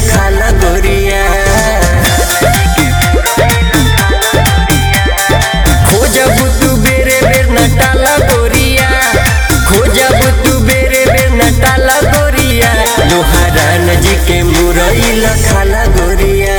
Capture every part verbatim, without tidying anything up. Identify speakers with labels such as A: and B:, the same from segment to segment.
A: लखाला गोरिया। खोजबू तू बेरे बेर नटाला गोरिया, खोजबू तू बेरे बेर नटाला गोरिया। लोहारान जी के मुरई लखाला गोरिया।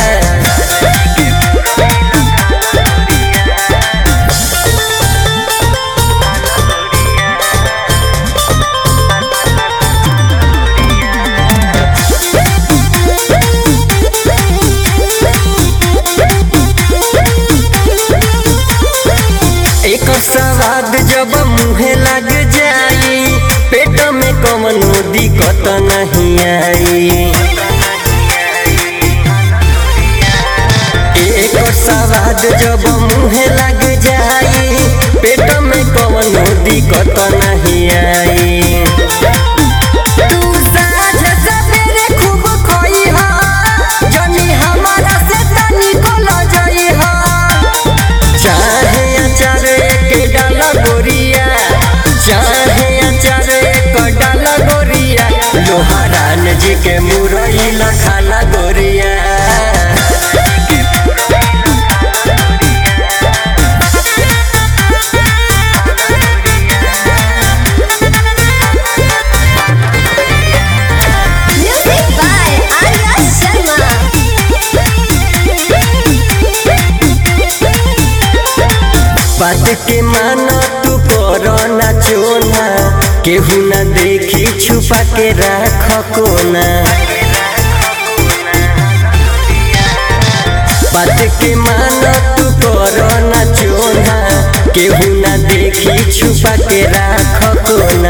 A: एक स्वाद जब मुहे लग जाई, पेट में कवनो दिक्कत नहीं आई। एक स्वाद जब मुहे लग जाई, पेट में कवनो दिक्कत नहीं आई। तू साँझ सवेरे खूब खइहा, जनी हमारा से तनिको लजइहा। चाहे अचार एक डाला गोरिया, चाहे अचार एक डाला गोरिया। लोहारान जी के मुरई लखाला गोरिया।
B: Music by Arya Sharma.
A: बात के माना तू करो ना चोना, केहू न देखी छुपा के राख कोना। बात के माना तू करो ना चोना, केहू न देखी छुपा के राख कोना।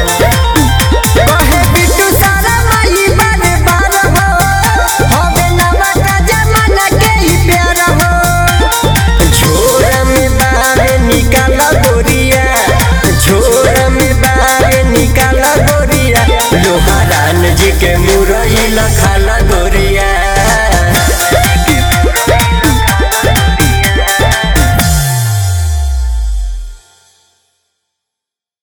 A: कहे बिट्टू सारा माई बारे बार हो, होवे नवा का जमाना के ही प्यार हो। झोरा में बाहर निकाला गोरिया, झोरा में बाहर निकाला गोरिया। लोहारान जी के मुरई लखाला